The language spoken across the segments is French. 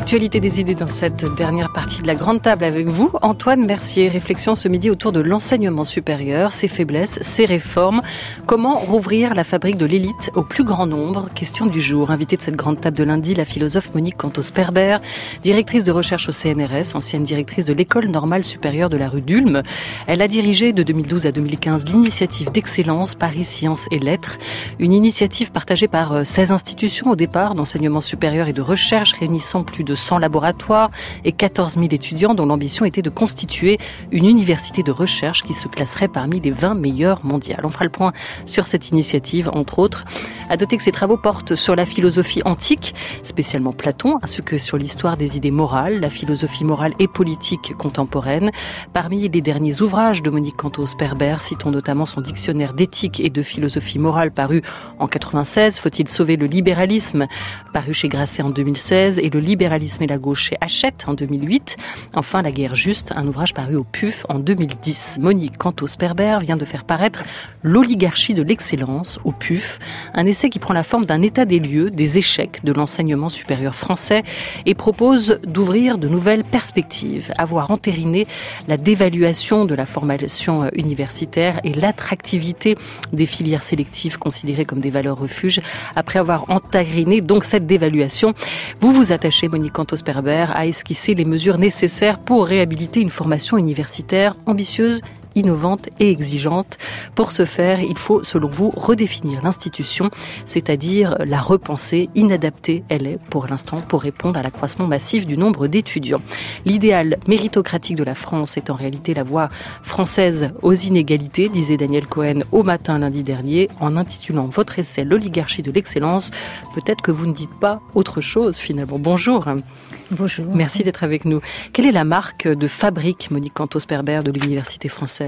L'actualité des idées dans cette dernière partie de la grande table avec vous, Antoine Mercier. Réflexion ce midi autour de l'enseignement supérieur, ses faiblesses, ses réformes. Comment rouvrir la fabrique de l'élite au plus grand nombre? Question du jour. Invitée de cette grande table de lundi, la philosophe Monique Cantos-Perber, directrice de recherche au CNRS, ancienne directrice de l'École normale supérieure de la rue d'Ulm. Elle a dirigé de 2012 à 2015 l'initiative d'excellence Paris Sciences et Lettres, une initiative partagée par 16 institutions au départ d'enseignement supérieur et de recherche réunissant plus de 100 laboratoires et 14 000 étudiants dont l'ambition était de constituer une université de recherche qui se classerait parmi les 20 meilleures mondiales. On fera le point sur cette initiative, entre autres. À noter que ces travaux portent sur la philosophie antique, spécialement Platon, ainsi que sur l'histoire des idées morales, la philosophie morale et politique contemporaine. Parmi les derniers ouvrages de Monique Cantos-Perber, citons notamment son dictionnaire d'éthique et de philosophie morale paru en 96, Faut-il sauver le libéralisme, paru chez Grasset en 2016, et le libéralisme et la gauche chez Hachette en 2008. Enfin, La guerre juste, un ouvrage paru au PUF en 2010. Monique Cantos-Perber vient de faire paraître L'oligarchie de l'excellence au PUF, un essai qui prend la forme d'un état des lieux des échecs de l'enseignement supérieur français et propose d'ouvrir de nouvelles perspectives, avoir entériné la dévaluation de la formation universitaire et l'attractivité des filières sélectives considérées comme des valeurs refuges. Après avoir entériné donc cette dévaluation, vous vous attachez, Monique Cantos-Perber, à esquisser les mesures nécessaires pour réhabiliter une formation universitaire ambitieuse, innovante et exigeante. Pour ce faire, il faut, selon vous, redéfinir l'institution, c'est-à-dire la repenser. Inadaptée, elle est, pour l'instant, pour répondre à l'accroissement massif du nombre d'étudiants. L'idéal méritocratique de la France est en réalité la voie française aux inégalités, disait Daniel Cohen au Matin lundi dernier, en intitulant votre essai L'oligarchie de l'excellence. Peut-être que vous ne dites pas autre chose, finalement. Bonjour. Bonjour. Merci d'être avec nous. Quelle est la marque de fabrique, Monique Cantos-Perber, de l'université française ?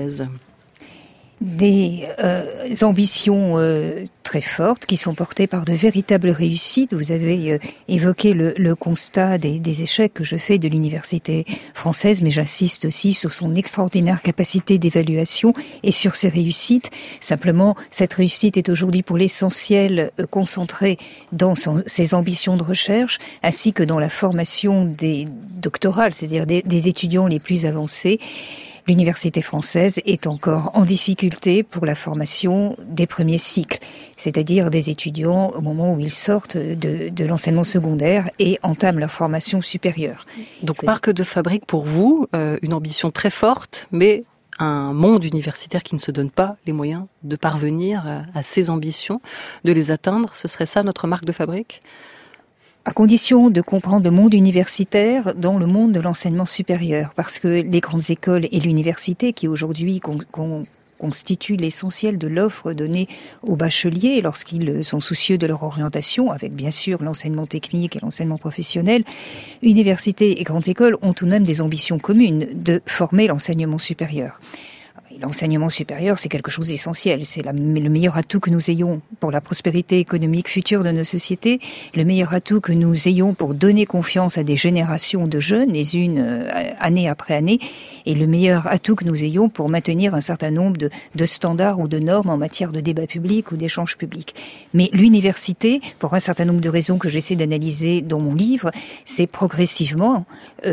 Des ambitions très fortes qui sont portées par de véritables réussites. Vous avez évoqué le constat des échecs que je fais de l'université française, mais j'insiste aussi sur son extraordinaire capacité d'évaluation et sur ses réussites. Simplement, cette réussite est aujourd'hui pour l'essentiel concentrée dans ses ambitions de recherche, ainsi que dans la formation des doctorales, c'est-à-dire des étudiants les plus avancés. L'université française est encore en difficulté pour la formation des premiers cycles, c'est-à-dire des étudiants au moment où ils sortent de l'enseignement secondaire et entament leur formation supérieure. Donc, marque de fabrique pour vous, une ambition très forte, mais un monde universitaire qui ne se donne pas les moyens de parvenir à ses ambitions, de les atteindre. Ce serait ça notre marque de fabrique ? À condition de comprendre le monde universitaire dans le monde de l'enseignement supérieur, parce que les grandes écoles et l'université, qui aujourd'hui constituent l'essentiel de l'offre donnée aux bacheliers lorsqu'ils sont soucieux de leur orientation, avec bien sûr l'enseignement technique et l'enseignement professionnel, universités et grandes écoles ont tout de même des ambitions communes de former l'enseignement supérieur. L'enseignement supérieur, c'est quelque chose d'essentiel. C'est le meilleur atout que nous ayons pour la prospérité économique future de nos sociétés, le meilleur atout que nous ayons pour donner confiance à des générations de jeunes, les unes année après année, et le meilleur atout que nous ayons pour maintenir un certain nombre de standards ou de normes en matière de débat public ou d'échange public. Mais l'université, pour un certain nombre de raisons que j'essaie d'analyser dans mon livre, c'est progressivement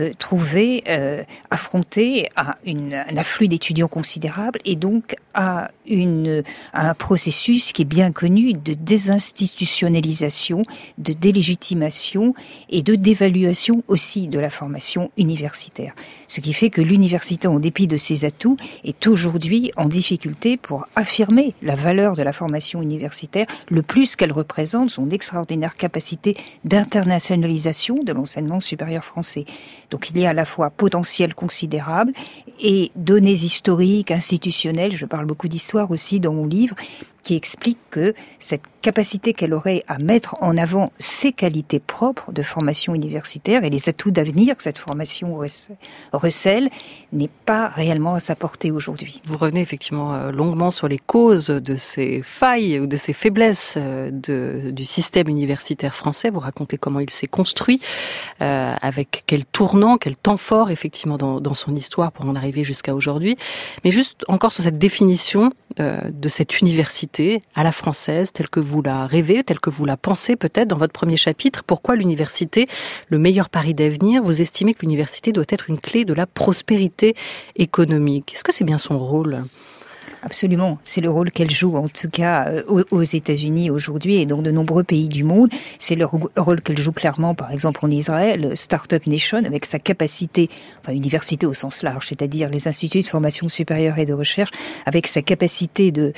affronté à un afflux d'étudiants considérable et donc à un processus qui est bien connu de désinstitutionnalisation, de délégitimation et de dévaluation aussi de la formation universitaire. Ce qui fait que l'université, en dépit de ses atouts, est aujourd'hui en difficulté pour affirmer la valeur de la formation universitaire, le plus qu'elle représente son extraordinaire capacité d'internationalisation de l'enseignement supérieur français. Donc il y a à la fois potentiel considérable et données historiques, institutionnelles, je parle beaucoup d'histoire aussi dans mon livre, qui explique que cette capacité qu'elle aurait à mettre en avant ses qualités propres de formation universitaire et les atouts d'avenir que cette formation recèle n'est pas réellement à sa portée aujourd'hui. Vous revenez effectivement longuement sur les causes de ces failles ou de ces faiblesses du système universitaire français. Vous racontez comment il s'est construit, avec quel tournant, quel temps fort effectivement dans son histoire pour en arriver jusqu'à aujourd'hui. Mais juste encore sur cette définition de cette université l'université à la française, telle que vous la rêvez, telle que vous la pensez peut-être dans votre premier chapitre. Pourquoi l'université, le meilleur pari d'avenir? Vous estimez que l'université doit être une clé de la prospérité économique. Est-ce que c'est bien son rôle ? Absolument, c'est le rôle qu'elle joue, en tout cas aux États-Unis aujourd'hui et dans de nombreux pays du monde. C'est le rôle qu'elle joue clairement, par exemple en Israël, Startup Nation, avec sa capacité, enfin université au sens large, c'est-à-dire les instituts de formation supérieure et de recherche, avec sa capacité de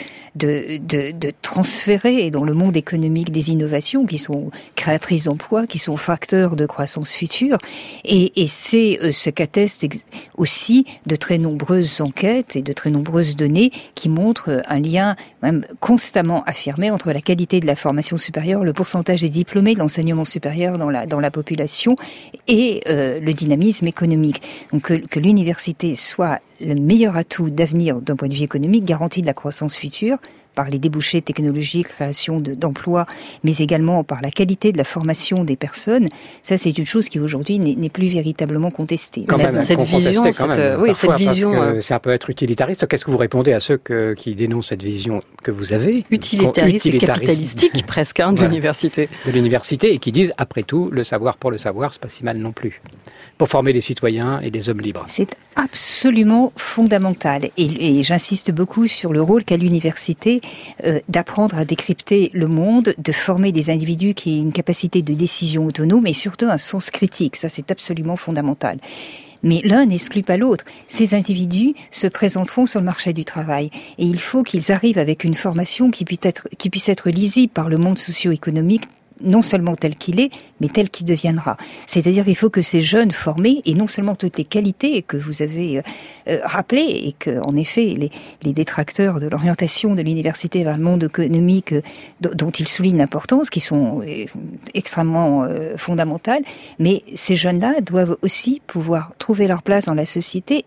transférer dans le monde économique des innovations qui sont créatrices d'emplois, qui sont facteurs de croissance future. Et c'est ce qu'attestent aussi de très nombreuses enquêtes et de très nombreuses données qui montre un lien même constamment affirmé entre la qualité de la formation supérieure, le pourcentage des diplômés de l'enseignement supérieur dans la population et le dynamisme économique. Donc que l'université soit le meilleur atout d'avenir d'un point de vue économique, garantie de la croissance future, par les débouchés technologiques, création d'emplois, mais également par la qualité de la formation des personnes, ça c'est une chose qui aujourd'hui n'est plus véritablement contestée. Cette vision, ça peut être utilitariste. Qu'est-ce que vous répondez à ceux qui dénoncent cette vision que vous avez? Utilitariste et capitalistique presque de l'université. De l'université et qui disent, après tout, le savoir pour le savoir, c'est pas si mal non plus. Pour former des citoyens et des hommes libres. C'est absolument fondamental. Et j'insiste beaucoup sur le rôle qu'a l'université d'apprendre à décrypter le monde, de former des individus qui aient une capacité de décision autonome et surtout un sens critique. Ça, c'est absolument fondamental. Mais l'un n'exclut pas l'autre. Ces individus se présenteront sur le marché du travail. Et il faut qu'ils arrivent avec une formation qui puisse être lisible par le monde socio-économique, non seulement tel qu'il est, mais tel qu'il deviendra. C'est-à-dire qu'il faut que ces jeunes formés, et non seulement toutes les qualités que vous avez rappelées, et que, en effet, les détracteurs de l'orientation de l'université vers le monde économique, dont ils soulignent l'importance, qui sont extrêmement fondamentales, mais ces jeunes-là doivent aussi pouvoir trouver leur place dans la société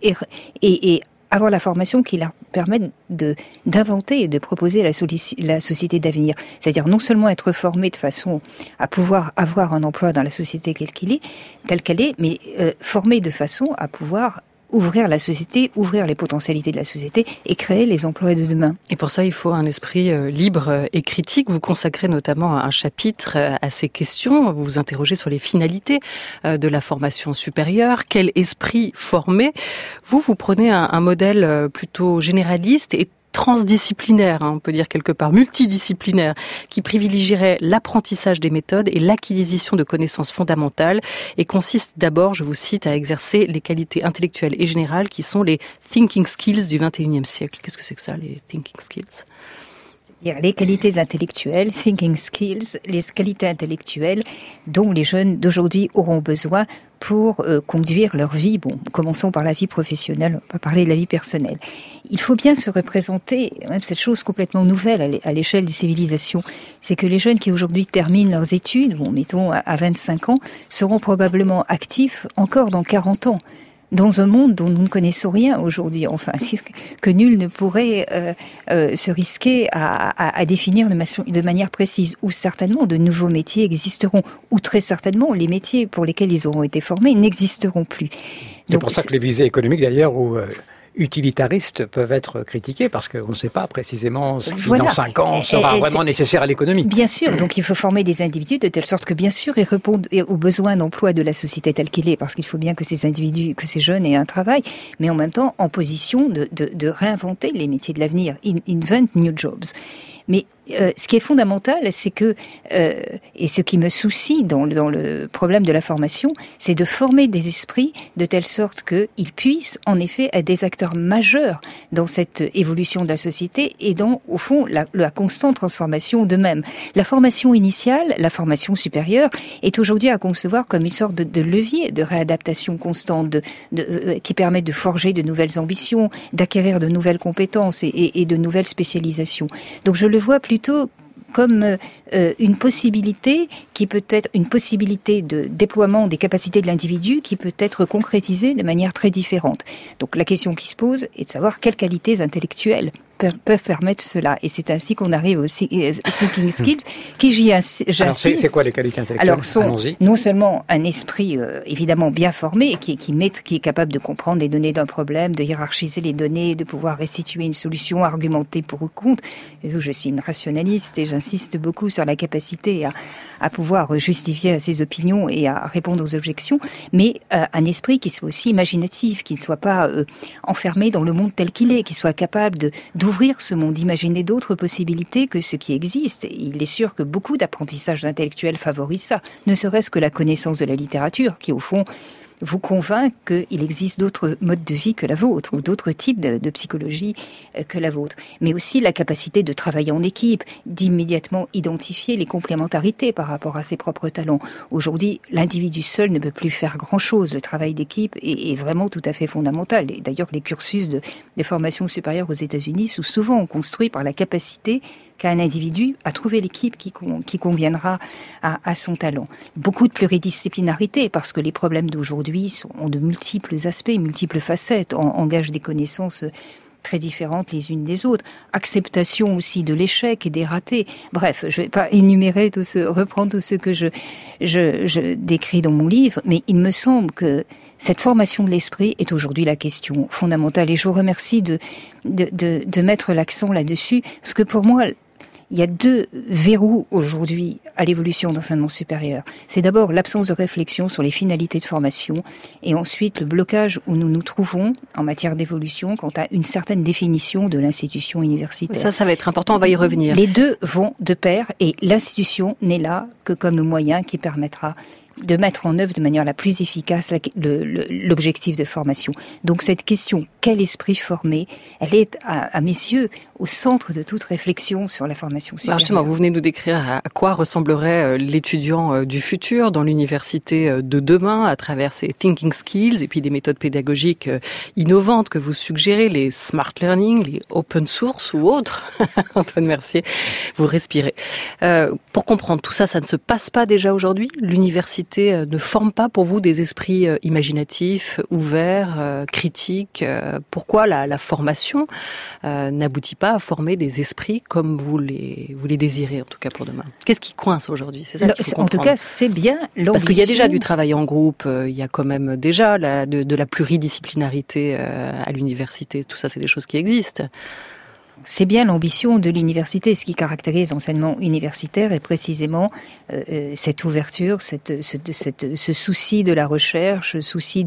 et avoir la formation qui leur permette d'inventer et de proposer la société d'avenir. C'est-à-dire non seulement être formé de façon à pouvoir avoir un emploi dans la société telle qu'elle est, mais formé de façon à pouvoir ouvrir la société, ouvrir les potentialités de la société et créer les emplois de demain. Et pour ça, il faut un esprit libre et critique. Vous consacrez notamment un chapitre à ces questions. Vous vous interrogez sur les finalités de la formation supérieure. Quel esprit former? Vous prenez un modèle plutôt généraliste et transdisciplinaire, on peut dire quelque part, multidisciplinaire, qui privilégierait l'apprentissage des méthodes et l'acquisition de connaissances fondamentales et consiste d'abord, je vous cite, à exercer les qualités intellectuelles et générales qui sont les thinking skills du XXIe siècle. Qu'est-ce que c'est que ça, les thinking skills ? Les qualités intellectuelles, thinking skills, les qualités intellectuelles dont les jeunes d'aujourd'hui auront besoin pour conduire leur vie. Bon, commençons par la vie professionnelle, on va parler de la vie personnelle. Il faut bien se représenter, même cette chose complètement nouvelle à l'échelle des civilisations, c'est que les jeunes qui aujourd'hui terminent leurs études, mettons à 25 ans, seront probablement actifs encore dans 40 ans. Dans un monde dont nous ne connaissons rien aujourd'hui, enfin, que nul ne pourrait se risquer à définir de manière précise, où certainement de nouveaux métiers existeront, ou très certainement les métiers pour lesquels ils auront été formés n'existeront plus. C'est pour ça que les visées économiques, d'ailleurs, ou utilitaristes peuvent être critiqués parce qu'on ne sait pas précisément ce qui, dans 5 ans, sera vraiment nécessaire à l'économie. Bien sûr, donc il faut former des individus de telle sorte que, bien sûr, ils répondent aux besoins d'emploi de la société telle qu'elle est, parce qu'il faut bien que ces individus, que ces jeunes aient un travail, mais en même temps en position de réinventer les métiers de l'avenir, invent new jobs. Mais ce qui est fondamental, c'est que, et ce qui me soucie dans le problème de la formation, c'est de former des esprits de telle sorte qu'ils puissent, en effet, être des acteurs majeurs dans cette évolution de la société et dans, au fond, la constante transformation d'eux-mêmes. La formation initiale, la formation supérieure, est aujourd'hui à concevoir comme une sorte de levier de réadaptation constante, qui permet de forger de nouvelles ambitions, d'acquérir de nouvelles compétences et de nouvelles spécialisations. Donc je le vois plutôt comme une possibilité qui peut être une possibilité de déploiement des capacités de l'individu qui peut être concrétisée de manière très différente. Donc la question qui se pose est de savoir quelles qualités intellectuelles peuvent permettre cela. Et c'est ainsi qu'on arrive au thinking skills, qui j'insiste. Alors, c'est quoi les qualités intellectuelles? Alors, sont non seulement un esprit évidemment bien formé, qui est capable de comprendre les données d'un problème, de hiérarchiser les données, de pouvoir restituer une solution, argumenter pour ou contre. Je suis une rationaliste et j'insiste beaucoup sur la capacité à pouvoir justifier ses opinions et à répondre aux objections, mais un esprit qui soit aussi imaginatif, qui ne soit pas enfermé dans le monde tel qu'il est, qui soit capable d'ouvrir ce monde, d'imaginer d'autres possibilités que ce qui existe. Il est sûr que beaucoup d'apprentissages intellectuels favorisent ça, ne serait-ce que la connaissance de la littérature, qui au fond vous convainc qu'il existe d'autres modes de vie que la vôtre, ou d'autres types de psychologie que la vôtre. Mais aussi la capacité de travailler en équipe, d'immédiatement identifier les complémentarités par rapport à ses propres talents. Aujourd'hui, l'individu seul ne peut plus faire grand-chose. Le travail d'équipe est vraiment tout à fait fondamental. Et d'ailleurs, les cursus de formation supérieure aux États-Unis sont souvent construits par la capacité qu'a un individu à trouver l'équipe qui conviendra à son talent. Beaucoup de pluridisciplinarité, parce que les problèmes d'aujourd'hui ont de multiples aspects, multiples facettes, engagent des connaissances très différentes les unes des autres. Acceptation aussi de l'échec et des ratés. Bref, je ne vais pas énumérer reprendre tout ce que je décris dans mon livre, mais il me semble que cette formation de l'esprit est aujourd'hui la question fondamentale. Et je vous remercie de mettre l'accent là-dessus, parce que pour moi, il y a deux verrous aujourd'hui à l'évolution d'enseignement supérieur. C'est d'abord l'absence de réflexion sur les finalités de formation et ensuite le blocage où nous nous trouvons en matière d'évolution quant à une certaine définition de l'institution universitaire. Ça va être important, on va y revenir. Les deux vont de pair et l'institution n'est là que comme le moyen qui permettra de mettre en œuvre de manière la plus efficace l'objectif de formation. Donc cette question, quel esprit former, elle est, à mes yeux, au centre de toute réflexion sur la formation supérieure. Alors justement, vous venez nous décrire à quoi ressemblerait l'étudiant du futur dans l'université de demain à travers ces thinking skills et puis des méthodes pédagogiques innovantes que vous suggérez, les smart learning, les open source ou autres. Antoine Mercier, vous respirez. Pour comprendre tout ça, ça ne se passe pas déjà aujourd'hui? L'université ne forme pas pour vous des esprits imaginatifs, ouverts, critiques? Pourquoi la formation n'aboutit pas à former des esprits comme vous les désirez, en tout cas pour demain? Qu'est-ce qui coince aujourd'hui? C'est ça qu'il faut comprendre. En tout cas, c'est bien l'ambition. Parce qu'il y a déjà du travail en groupe, il y a quand même déjà de la pluridisciplinarité à l'université. Tout ça, c'est des choses qui existent. C'est bien l'ambition de l'université. Ce qui caractérise l'enseignement universitaire est précisément cette ouverture, ce souci de la recherche, ce souci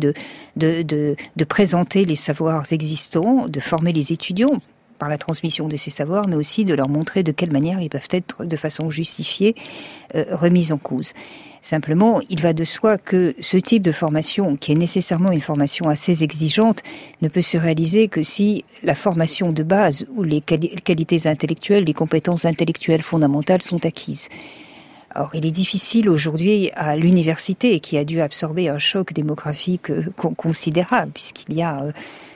de présenter les savoirs existants, de former les étudiants par la transmission de ces savoirs, mais aussi de leur montrer de quelle manière ils peuvent être, de façon justifiée, remis en cause. Simplement, il va de soi que ce type de formation, qui est nécessairement une formation assez exigeante, ne peut se réaliser que si la formation de base ou les qualités intellectuelles, les compétences intellectuelles fondamentales sont acquises. Or, il est difficile aujourd'hui à l'université, qui a dû absorber un choc démographique considérable, puisqu'il y a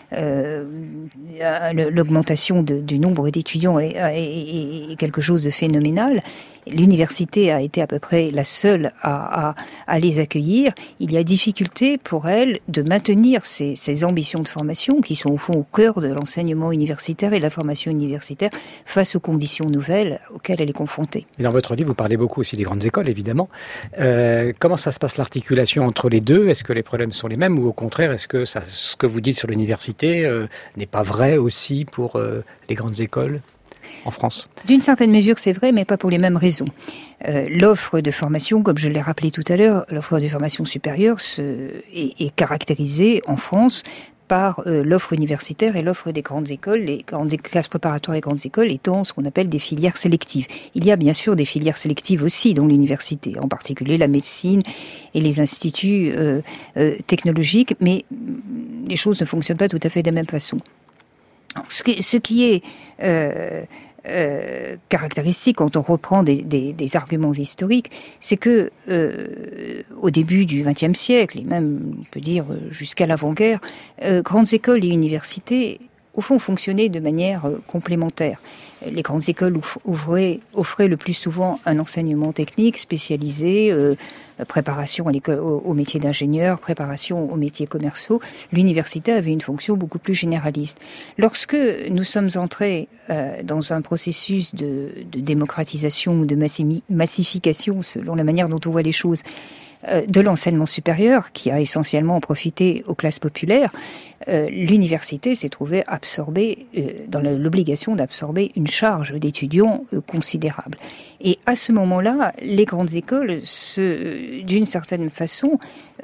l'augmentation du nombre d'étudiants est quelque chose de phénoménal. L'université a été à peu près la seule à les accueillir. Il y a difficulté pour elle de maintenir ces ambitions de formation qui sont au fond au cœur de l'enseignement universitaire et de la formation universitaire face aux conditions nouvelles auxquelles elle est confrontée. Et dans votre livre, vous parlez beaucoup aussi des grandes écoles, évidemment. Comment ça se passe l'articulation entre les deux? Est-ce que les problèmes sont les mêmes ou au contraire, est-ce que ce que vous dites sur l'université n'est pas vrai aussi pour les grandes écoles en France? D'une certaine mesure, c'est vrai, mais pas pour les mêmes raisons. L'offre de formation, comme je l'ai rappelé tout à l'heure, l'offre de formation supérieure est caractérisée en France par l'offre universitaire et l'offre des grandes écoles, les grandes classes préparatoires et grandes écoles étant ce qu'on appelle des filières sélectives. Il y a bien sûr des filières sélectives aussi dans l'université, en particulier la médecine et les instituts technologiques, mais les choses ne fonctionnent pas tout à fait de la même façon. Ce qui est caractéristique quand on reprend des arguments historiques, c'est que au début du XXe siècle, et même on peut dire jusqu'à l'avant-guerre, grandes écoles et universités au fond, fonctionnaient de manière complémentaire. Les grandes écoles offraient le plus souvent un enseignement technique spécialisé, préparation au métier d'ingénieur, préparation aux métiers commerciaux. L'université avait une fonction beaucoup plus généraliste. Lorsque nous sommes entrés dans un processus de démocratisation ou de massification, selon la manière dont on voit les choses, de l'enseignement supérieur, qui a essentiellement profité aux classes populaires, l'université s'est trouvée absorbée, dans l'obligation d'absorber une charge d'étudiants considérable. Et à ce moment-là, les grandes écoles, d'une certaine façon,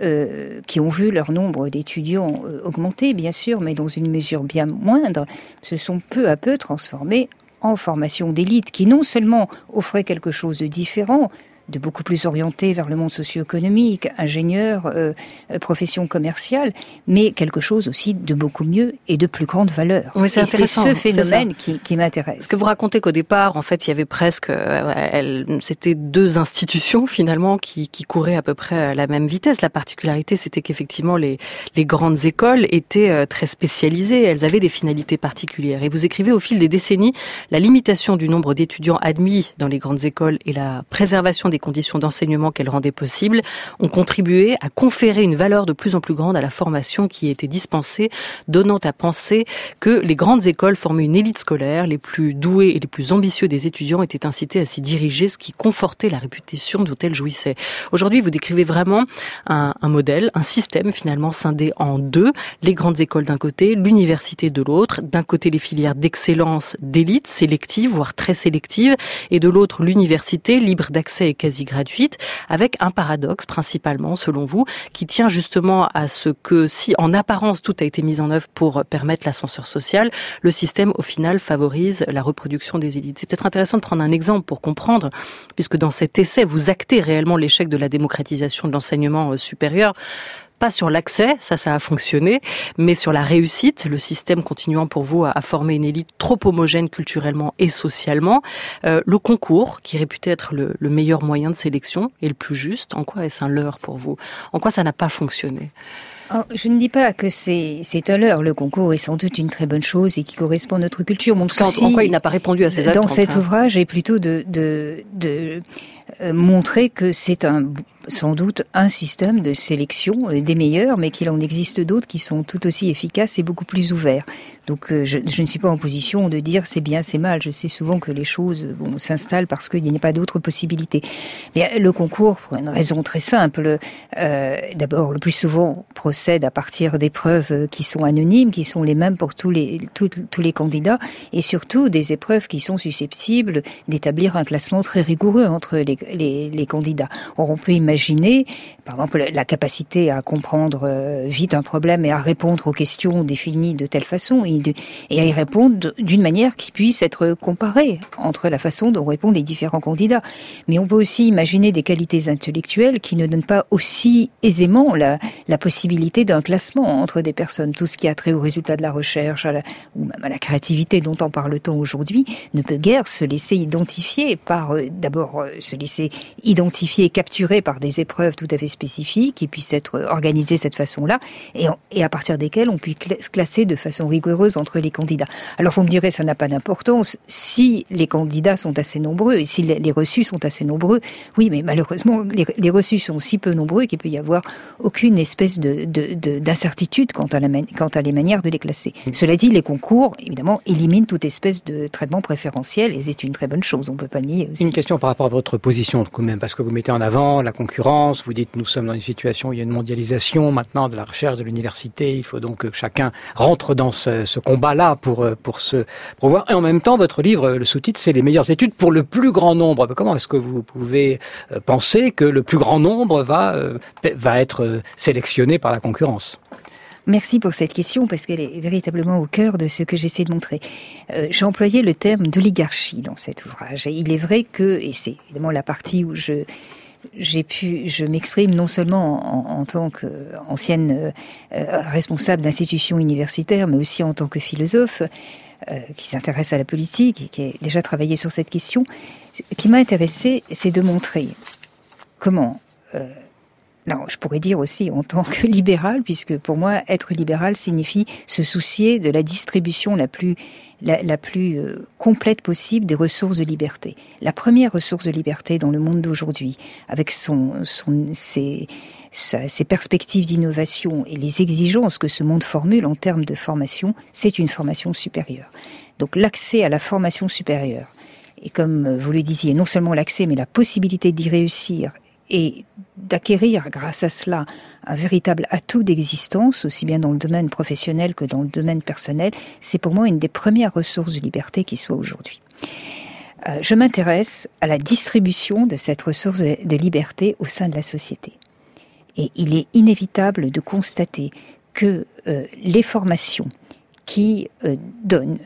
qui ont vu leur nombre d'étudiants augmenter, bien sûr, mais dans une mesure bien moindre, se sont peu à peu transformées en formation d'élite, qui non seulement offrait quelque chose de différent, de beaucoup plus orienté vers le monde socio-économique, ingénieur, profession commerciale, mais quelque chose aussi de beaucoup mieux et de plus grande valeur. Oui, c'est intéressant. C'est ce phénomène qui m'intéresse. Ce que vous racontez qu'au départ, en fait, il y avait presque, c'était deux institutions finalement qui couraient à peu près à la même vitesse. La particularité, c'était qu'effectivement les grandes écoles étaient très spécialisées. Elles avaient des finalités particulières. Et vous écrivez au fil des décennies, la limitation du nombre d'étudiants admis dans les grandes écoles et la préservation des conditions d'enseignement qu'elle rendait possibles ont contribué à conférer une valeur de plus en plus grande à la formation qui était dispensée, donnant à penser que les grandes écoles formaient une élite scolaire, les plus doués et les plus ambitieux des étudiants étaient incités à s'y diriger, ce qui confortait la réputation dont elles jouissaient. Aujourd'hui, vous décrivez vraiment un modèle, un système finalement scindé en deux, les grandes écoles d'un côté, l'université de l'autre, d'un côté les filières d'excellence, d'élite, sélectives, voire très sélectives, et de l'autre l'université, libre d'accès et quasi gratuite, avec un paradoxe principalement, selon vous, qui tient justement à ce que si en apparence tout a été mis en œuvre pour permettre l'ascenseur social, le système au final favorise la reproduction des élites. C'est peut-être intéressant de prendre un exemple pour comprendre, puisque dans cet essai, vous actez réellement l'échec de la démocratisation de l'enseignement supérieur. Pas sur l'accès, ça a fonctionné, mais sur la réussite, le système continuant pour vous à former une élite trop homogène culturellement et socialement. Le concours, qui est réputé être le meilleur moyen de sélection et le plus juste, en quoi est-ce un leurre pour vous? En quoi ça n'a pas fonctionné? Je ne dis pas que c'est un leurre. Le concours est sans doute une très bonne chose et qui correspond à notre culture. Mon souci, en quoi il n'a pas répondu à ces attentes? Dans cet ouvrage est plutôt de montrer que c'est sans doute un système de sélection des meilleurs, mais qu'il en existe d'autres qui sont tout aussi efficaces et beaucoup plus ouverts. Donc je ne suis pas en position de dire c'est bien, c'est mal. Je sais souvent que les choses s'installent parce qu'il n'y a pas d'autres possibilités. Mais le concours, pour une raison très simple, d'abord le plus souvent procède à partir d'épreuves qui sont anonymes, qui sont les mêmes pour tous les candidats, et surtout des épreuves qui sont susceptibles d'établir un classement très rigoureux entre les candidats. Or, on peut imaginer, par exemple, la capacité à comprendre vite un problème et à répondre aux questions définies de telle façon, et à y répondre d'une manière qui puisse être comparée entre la façon dont répondent les différents candidats. Mais on peut aussi imaginer des qualités intellectuelles qui ne donnent pas aussi aisément la possibilité d'un classement entre des personnes. Tout ce qui a trait aux résultats de la recherche, ou même à la créativité dont en parle-t-on aujourd'hui, ne peut guère se laisser identifier se laisser identifier et capturer par des épreuves tout à fait spécifiques qui puissent être organisées de cette façon-là et à partir desquelles on puisse classer de façon rigoureuse entre les candidats. Alors vous me direz, ça n'a pas d'importance si les candidats sont assez nombreux et si les reçus sont assez nombreux. Oui, mais malheureusement, les reçus sont si peu nombreux qu'il peut y avoir aucune espèce d'incertitude quant à les manières de les classer. Cela dit, les concours, évidemment, éliminent toute espèce de traitement préférentiel et c'est une très bonne chose, on ne peut pas nier aussi. Une question par rapport à votre position, quand même, parce que vous mettez en avant la concurrence, vous dites nous sommes dans une situation où il y a une mondialisation maintenant de la recherche, de l'université, il faut donc que chacun rentre dans ce combat-là pour voir. Et en même temps, votre livre, le sous-titre, c'est les meilleures études pour le plus grand nombre. Comment est-ce que vous pouvez penser que le plus grand nombre va être sélectionné par la concurrence ? Merci pour cette question parce qu'elle est véritablement au cœur de ce que j'essaie de montrer. J'ai employé le terme d'oligarchie dans cet ouvrage. Et il est vrai et c'est évidemment la partie où je m'exprime non seulement en tant qu'ancienne responsable d'institutions universitaires, mais aussi en tant que philosophe qui s'intéresse à la politique et qui a déjà travaillé sur cette question. Ce qui m'a intéressé, c'est de montrer comment Non, je pourrais dire aussi en tant que libéral, puisque pour moi, être libéral signifie se soucier de la distribution la plus complète possible des ressources de liberté. La première ressource de liberté dans le monde d'aujourd'hui, avec ses perspectives d'innovation et les exigences que ce monde formule en termes de formation, c'est une formation supérieure. Donc l'accès à la formation supérieure, et comme vous le disiez, non seulement l'accès, mais la possibilité d'y réussir et d'acquérir grâce à cela un véritable atout d'existence, aussi bien dans le domaine professionnel que dans le domaine personnel, c'est pour moi une des premières ressources de liberté qui soit aujourd'hui. Je m'intéresse à la distribution de cette ressource de liberté au sein de la société. Et il est inévitable de constater que les formations qui donnent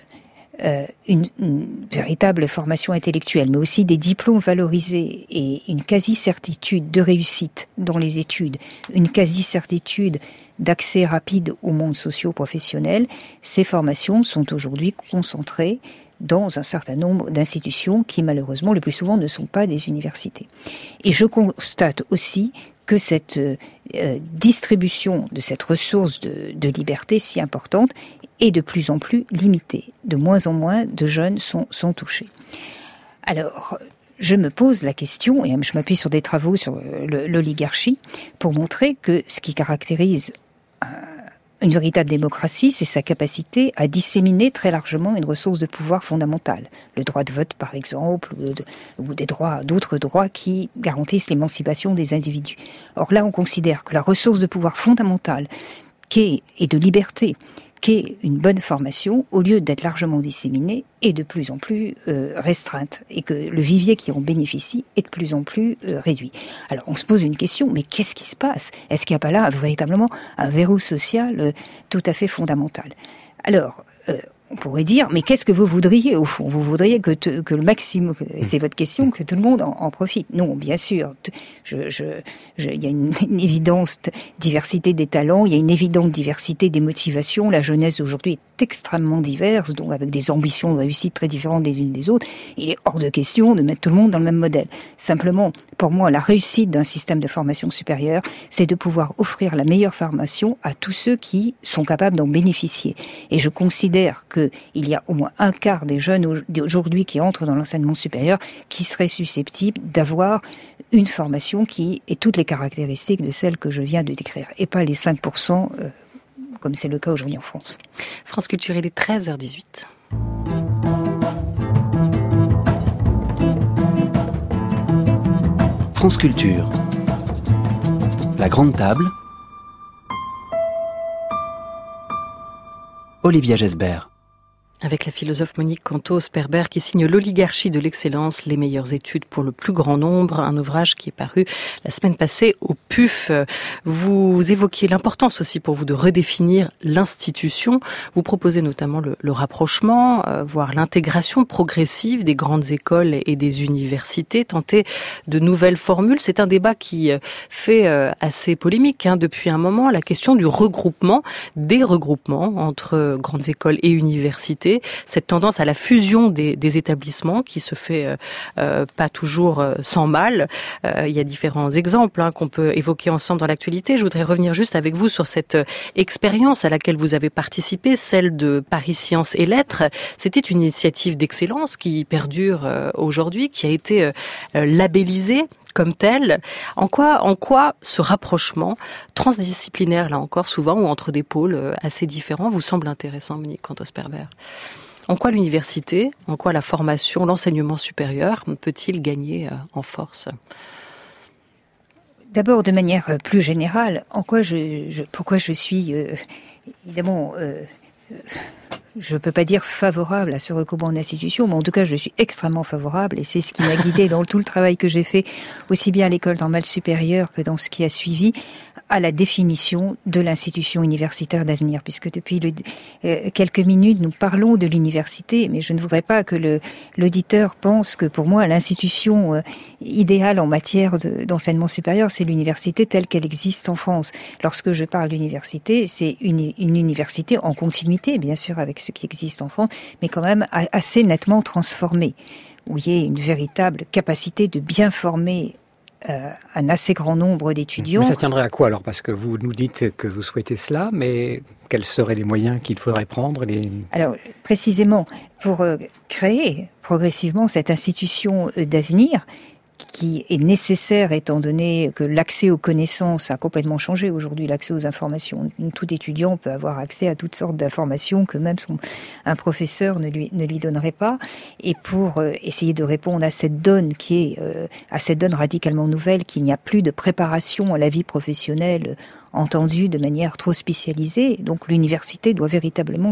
une véritable formation intellectuelle, mais aussi des diplômes valorisés et une quasi-certitude de réussite dans les études, une quasi-certitude d'accès rapide au monde socio-professionnel, ces formations sont aujourd'hui concentrées dans un certain nombre d'institutions qui, malheureusement, le plus souvent ne sont pas des universités. Et je constate aussi que cette distribution de cette ressource de liberté si importante est de plus en plus limitée. De moins en moins de jeunes sont touchés. Alors, je me pose la question, et je m'appuie sur des travaux sur l'oligarchie, pour montrer que ce qui caractérise une véritable démocratie, c'est sa capacité à disséminer très largement une ressource de pouvoir fondamentale. Le droit de vote, par exemple, ou d'autres droits qui garantissent l'émancipation des individus. Or là, on considère que la ressource de pouvoir fondamentale et de liberté, qu'est une bonne formation, au lieu d'être largement disséminée, est de plus en plus restreinte, et que le vivier qui en bénéficie est de plus en plus réduit. Alors on se pose une question, mais qu'est-ce qui se passe ? Est-ce qu'il n'y a pas là véritablement un verrou social tout à fait fondamental ? Alors, on pourrait dire, mais qu'est-ce que vous voudriez au fond ? Vous voudriez que le maximum, c'est votre question, que tout le monde en profite. Non, bien sûr, il y a une évidente diversité des talents, il y a une évidente diversité des motivations. La jeunesse d'aujourd'hui est extrêmement diverse, donc avec des ambitions de réussite très différentes les unes des autres. Il est hors de question de mettre tout le monde dans le même modèle. Simplement, pour moi, la réussite d'un système de formation supérieure, c'est de pouvoir offrir la meilleure formation à tous ceux qui sont capables d'en bénéficier. Et je considère qu'il y a au moins un quart des jeunes aujourd'hui qui entrent dans l'enseignement supérieur qui seraient susceptibles d'avoir une formation qui ait toutes les caractéristiques de celle que je viens de décrire, et pas les 5%, comme c'est le cas aujourd'hui en France. France Culture, il est 13h18. France Culture, la grande table, Olivia Gesbert. Avec la philosophe Monique Cantos-Sperber qui signe l'oligarchie de l'excellence, les meilleures études pour le plus grand nombre, un ouvrage qui est paru la semaine passée au PUF. Vous évoquiez l'importance aussi pour vous de redéfinir l'institution. Vous proposez notamment le rapprochement, voire l'intégration progressive des grandes écoles et des universités, tenter de nouvelles formules. C'est un débat qui fait assez polémique depuis un moment, la question du regroupement, des regroupements entre grandes écoles et universités. Cette tendance à la fusion des établissements qui se fait pas toujours sans mal. Il y a différents exemples qu'on peut évoquer ensemble dans l'actualité. Je voudrais revenir juste avec vous sur cette expérience à laquelle vous avez participé, celle de Paris Sciences et Lettres. C'était une initiative d'excellence qui perdure aujourd'hui, qui a été labellisée comme tel. En quoi ce rapprochement transdisciplinaire, là encore souvent, ou entre des pôles assez différents, vous semble intéressant, Monique Cantos-Sperber ? En quoi l'université, en quoi la formation, l'enseignement supérieur peut-il gagner en force ? D'abord, de manière plus générale, pourquoi je suis évidemment... je ne peux pas dire favorable à ce regroupement d'institutions, mais en tout cas, je suis extrêmement favorable, et c'est ce qui m'a guidée dans tout le travail que j'ai fait, aussi bien à l'école normale supérieure que dans ce qui a suivi, à la définition de l'institution universitaire d'avenir, puisque depuis quelques minutes, nous parlons de l'université, mais je ne voudrais pas que l'auditeur pense que pour moi, l'institution idéale en matière d'enseignement supérieur, c'est l'université telle qu'elle existe en France. Lorsque je parle d'université, c'est une université en continuité, bien sûr, avec ce qui existe en France, mais quand même assez nettement transformée, où il y ait une véritable capacité de bien former un assez grand nombre d'étudiants. Mais ça tiendrait à quoi alors? Parce que vous nous dites que vous souhaitez cela, mais quels seraient les moyens qu'il faudrait prendre? Alors, précisément, pour créer progressivement cette institution d'avenir, qui est nécessaire étant donné que l'accès aux connaissances a complètement changé aujourd'hui, l'accès aux informations. Tout étudiant peut avoir accès à toutes sortes d'informations que même un professeur ne lui donnerait pas. Et pour essayer de répondre à cette donne à cette donne radicalement nouvelle, qu'il n'y a plus de préparation à la vie professionnelle entendue de manière trop spécialisée, donc l'université doit véritablement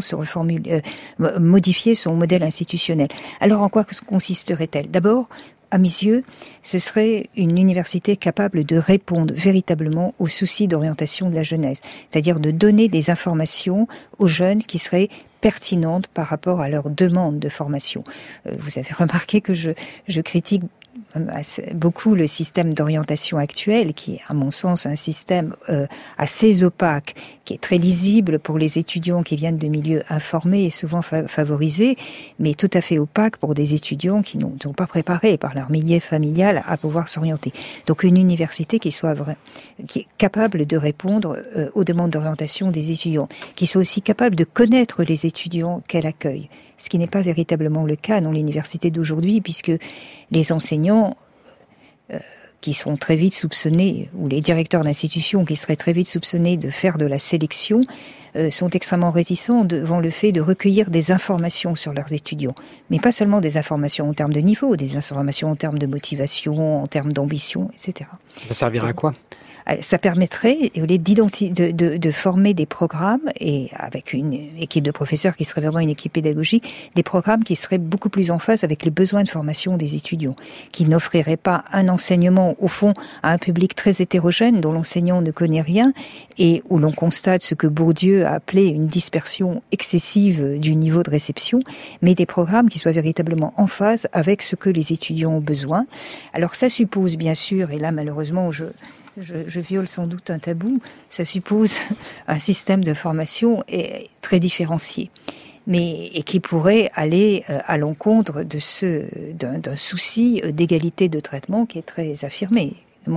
modifier son modèle institutionnel. Alors en quoi consisterait-elle? D'abord, à mes yeux, ce serait une université capable de répondre véritablement aux soucis d'orientation de la jeunesse, c'est-à-dire de donner des informations aux jeunes qui seraient pertinentes par rapport à leur demande de formation. Vous avez remarqué que je critique beaucoup le système d'orientation actuel, qui est à mon sens un système assez opaque, qui est très lisible pour les étudiants qui viennent de milieux informés et souvent favorisés, mais tout à fait opaque pour des étudiants qui ne sont pas préparés par leur milieu familial à pouvoir s'orienter. Donc une université qui est capable de répondre aux demandes d'orientation des étudiants, qui soit aussi capable de connaître les étudiants qu'elle accueille, ce qui n'est pas véritablement le cas dans l'université d'aujourd'hui, puisque les enseignants qui sont très vite soupçonnés, ou les directeurs d'institutions qui seraient très vite soupçonnés de faire de la sélection, sont extrêmement réticents devant le fait de recueillir des informations sur leurs étudiants. Mais pas seulement des informations en termes de niveau, des informations en termes de motivation, en termes d'ambition, etc. Ça servira à quoi? Ça permettrait de former des programmes, et avec une équipe de professeurs qui serait vraiment une équipe pédagogique, des programmes qui seraient beaucoup plus en phase avec les besoins de formation des étudiants, qui n'offriraient pas un enseignement, au fond, à un public très hétérogène dont l'enseignant ne connaît rien et où l'on constate ce que Bourdieu a appelé une dispersion excessive du niveau de réception, mais des programmes qui soient véritablement en phase avec ce que les étudiants ont besoin. Alors ça suppose bien sûr, et là malheureusement je viole sans doute un tabou, ça suppose un système de formation très différencié, et qui pourrait aller à l'encontre d'un souci d'égalité de traitement qui est très affirmé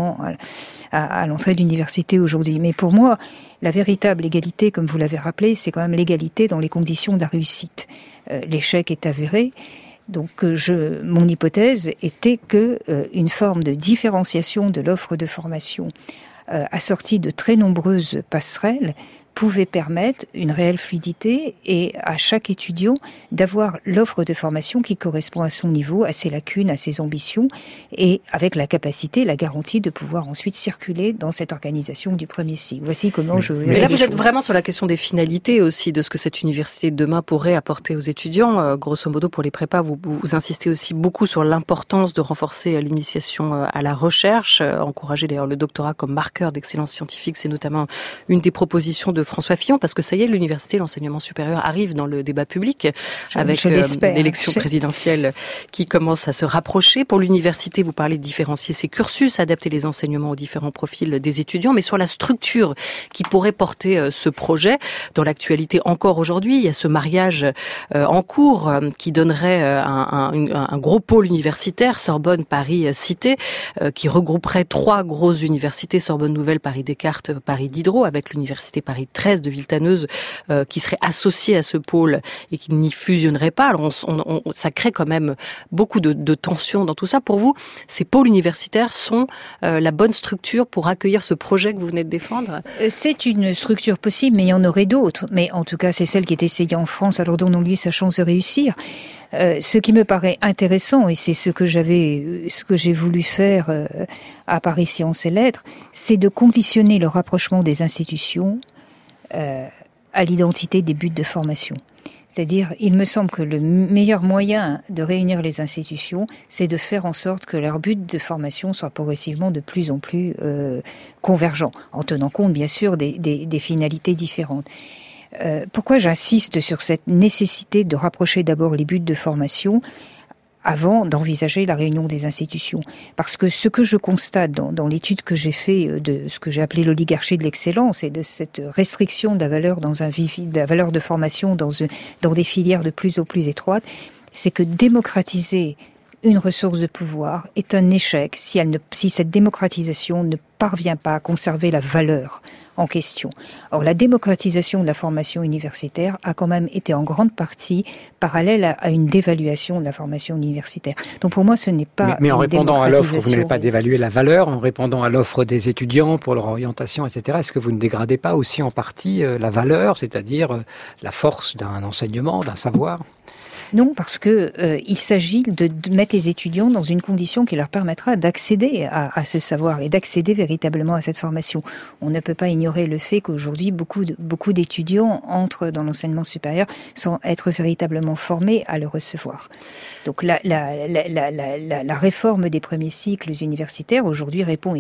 à l'entrée de l'université aujourd'hui. Mais pour moi, la véritable égalité, comme vous l'avez rappelé, c'est quand même l'égalité dans les conditions de la réussite. L'échec est avéré. Donc, mon hypothèse était que une forme de différenciation de l'offre de formation assortie de très nombreuses passerelles pouvait permettre une réelle fluidité et à chaque étudiant d'avoir l'offre de formation qui correspond à son niveau, à ses lacunes, à ses ambitions, et avec la capacité, la garantie de pouvoir ensuite circuler dans cette organisation du premier cycle. Voici comment je... Mais là, vous êtes vraiment sur la question des finalités aussi, de ce que cette université de demain pourrait apporter aux étudiants. Grosso modo, pour les prépas, vous insistez aussi beaucoup sur l'importance de renforcer l'initiation à la recherche, encourager d'ailleurs le doctorat comme marqueur d'excellence scientifique. C'est notamment une des propositions de François Fillon, parce que ça y est, l'université, l'enseignement supérieur arrive dans le débat public avec l'élection présidentielle qui commence à se rapprocher. Pour l'université, vous parlez de différencier ses cursus, adapter les enseignements aux différents profils des étudiants, mais sur la structure qui pourrait porter ce projet, dans l'actualité encore aujourd'hui, il y a ce mariage en cours qui donnerait un gros pôle universitaire, Sorbonne, Paris, Cité, qui regrouperait 3 grosses universités, Sorbonne Nouvelle, Paris Descartes, Paris Diderot, avec l'université Paris 13 de Villetaneuse qui serait associée à ce pôle et qui n'y fusionnerait pas. Alors ça crée quand même beaucoup de tensions dans tout ça. Pour vous, ces pôles universitaires sont la bonne structure pour accueillir ce projet que vous venez de défendre? C'est une structure possible, mais il y en aurait d'autres. Mais en tout cas, c'est celle qui est essayée en France, alors donnons-lui sa chance de réussir. Ce qui me paraît intéressant, et c'est ce que j'ai voulu faire à Paris Sciences et Lettres, c'est de conditionner le rapprochement des institutions à l'identité des buts de formation. C'est-à-dire, il me semble que le meilleur moyen de réunir les institutions, c'est de faire en sorte que leurs buts de formation soient progressivement de plus en plus convergents, en tenant compte bien sûr des finalités différentes. Pourquoi j'insiste sur cette nécessité de rapprocher d'abord les buts de formation avant d'envisager la réunion des institutions? Parce que ce que je constate dans l'étude que j'ai fait de ce que j'ai appelé l'oligarchie de l'excellence et de cette restriction de la valeur de la valeur de formation dans des filières de plus en plus étroites, c'est que démocratiser une ressource de pouvoir est un échec si cette démocratisation ne parvient pas à conserver la valeur en question. Or, la démocratisation de la formation universitaire a quand même été en grande partie parallèle à une dévaluation de la formation universitaire. Donc pour moi, ce n'est pas mais en une répondant à l'offre, vous n'avez pas démocratisation. dévalué la valeur, en répondant à l'offre des étudiants pour leur orientation, etc. Est-ce que vous ne dégradez pas aussi en partie la valeur, c'est-à-dire la force d'un enseignement, d'un savoir ? Non, parce que il s'agit de mettre les étudiants dans une condition qui leur permettra d'accéder à ce savoir et d'accéder véritablement à cette formation. On ne peut pas ignorer le fait qu'aujourd'hui, beaucoup d'étudiants entrent dans l'enseignement supérieur sans être véritablement formés à le recevoir. Donc la réforme des premiers cycles universitaires aujourd'hui répond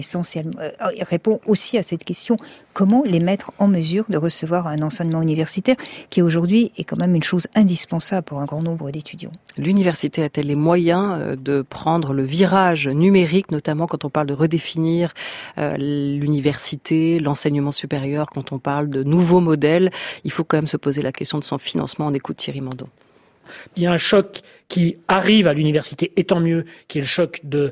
aussi à cette question. Comment les mettre en mesure de recevoir un enseignement universitaire qui aujourd'hui est quand même une chose indispensable pour un grand nombre d'étudiants. L'université a-t-elle les moyens de prendre le virage numérique, notamment quand on parle de redéfinir l'université, l'enseignement supérieur, quand on parle de nouveaux modèles? Il faut quand même se poser la question de son financement. On écoute Thierry Mandon. Il y a un choc qui arrive à l'université, et tant mieux, qui est le choc de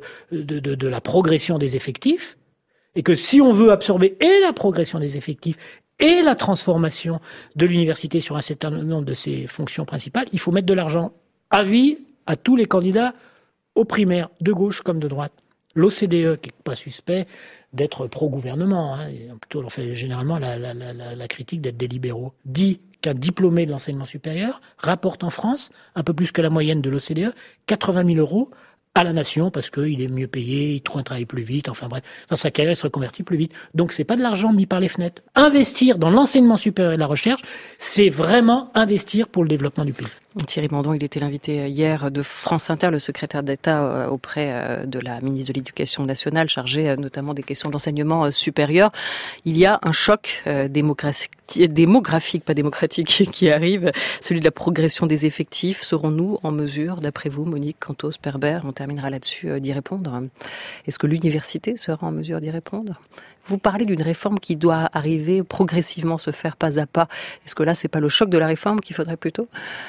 la progression des effectifs, et que si on veut absorber et la progression des effectifs et la transformation de l'université sur un certain nombre de ses fonctions principales, il faut mettre de l'argent à vie à tous les candidats aux primaires, de gauche comme de droite. L'OCDE, qui n'est pas suspect d'être pro-gouvernement, plutôt on fait généralement la critique d'être des libéraux, dit qu'un diplômé de l'enseignement supérieur rapporte en France, un peu plus que la moyenne de l'OCDE, 80 000 euros à la nation, parce qu'il est mieux payé, il trouve un travail plus vite, enfin bref, dans sa carrière, il se reconvertit plus vite. Donc c'est pas de l'argent mis par les fenêtres. Investir dans l'enseignement supérieur et la recherche, c'est vraiment investir pour le développement du pays. Thierry Mandon, il était l'invité hier de France Inter, le secrétaire d'État auprès de la ministre de l'Éducation nationale, chargé notamment des questions de l'enseignement supérieur. Il y a un choc démographique, pas démocratique, qui arrive, celui de la progression des effectifs. Serons-nous en mesure, d'après vous, Monique Cantos-Perber, on terminera là-dessus, d'y répondre? Est-ce que l'université sera en mesure d'y répondre? Vous parlez d'une réforme qui doit arriver progressivement, se faire pas à pas. Est-ce que là, c'est pas le choc de la réforme qu'il faudrait plutôt?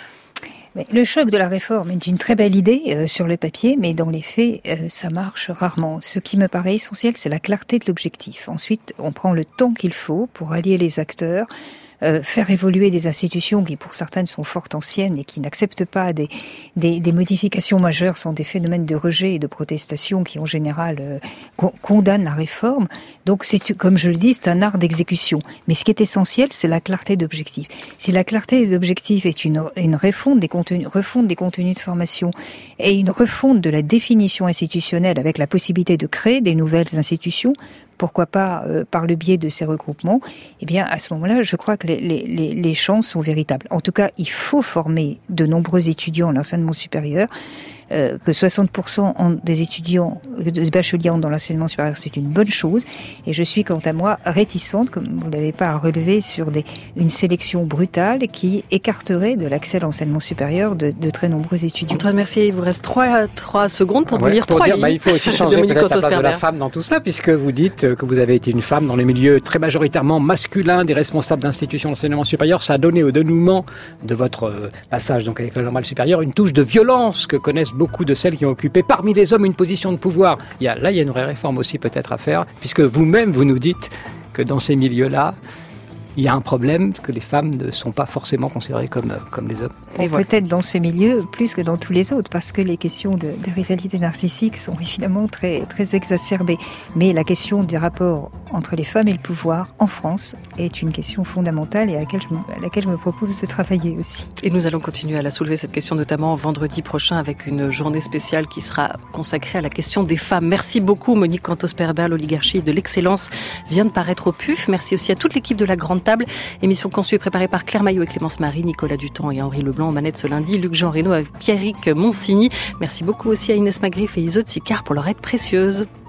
Mais le choc de la réforme est une très belle idée sur le papier, mais dans les faits, ça marche rarement. Ce qui me paraît essentiel, c'est la clarté de l'objectif. Ensuite, on prend le temps qu'il faut pour allier les acteurs, faire évoluer des institutions qui, pour certaines, sont fort anciennes et qui n'acceptent pas des modifications majeures, sont des phénomènes de rejet et de protestation qui, en général, condamnent la réforme. Donc, comme je le dis, c'est un art d'exécution. Mais ce qui est essentiel, c'est la clarté d'objectif. Si la clarté d'objectif est une refonte des contenus de formation et une refonte de la définition institutionnelle avec la possibilité de créer des nouvelles institutions, pourquoi pas par le biais de ces regroupements, eh bien, à ce moment-là, je crois que les chances sont véritables. En tout cas, il faut former de nombreux étudiants à l'enseignement supérieur. Que 60% des étudiants, des bacheliers dans l'enseignement supérieur, c'est une bonne chose. Et je suis, quant à moi, réticente, comme vous ne l'avez pas à relever, sur une sélection brutale qui écarterait de l'accès à l'enseignement supérieur de très nombreux étudiants. Antoine Mercier, il vous reste 3 secondes pour nous lire 3 lignes. Il faut aussi changer peut-être la place de la femme dans tout cela, puisque vous dites que vous avez été une femme dans les milieux très majoritairement masculins des responsables d'institutions d'enseignement supérieur. Ça a donné au dénouement de votre passage donc à l'école normale supérieure une touche de violence que connaissent beaucoup de celles qui ont occupé parmi les hommes une position de pouvoir. Il y a une vraie réforme aussi peut-être à faire, puisque vous-même, vous nous dites que dans ces milieux-là, il y a un problème, que les femmes ne sont pas forcément considérées comme les hommes. Et peut-être dans ce milieu plus que dans tous les autres, parce que les questions de rivalité narcissique sont évidemment très, très exacerbées. Mais la question des rapports entre les femmes et le pouvoir en France est une question fondamentale et à laquelle je me propose de travailler aussi. Et nous allons continuer à la soulever, cette question, notamment vendredi prochain, avec une journée spéciale qui sera consacrée à la question des femmes. Merci beaucoup, Monique Cantos-Perber. L'oligarchie de l'excellence vient de paraître au PUF. Merci aussi à toute l'équipe de La Grande Table. Émission conçue et préparée par Claire Maillot et Clémence Marie, Nicolas Dutemps et Henri Leblanc aux manettes ce lundi, Luc-Jean Reynaud avec Pierrick Monsigny. Merci beaucoup aussi à Inès Magrif et Isolde Sicard pour leur aide précieuse.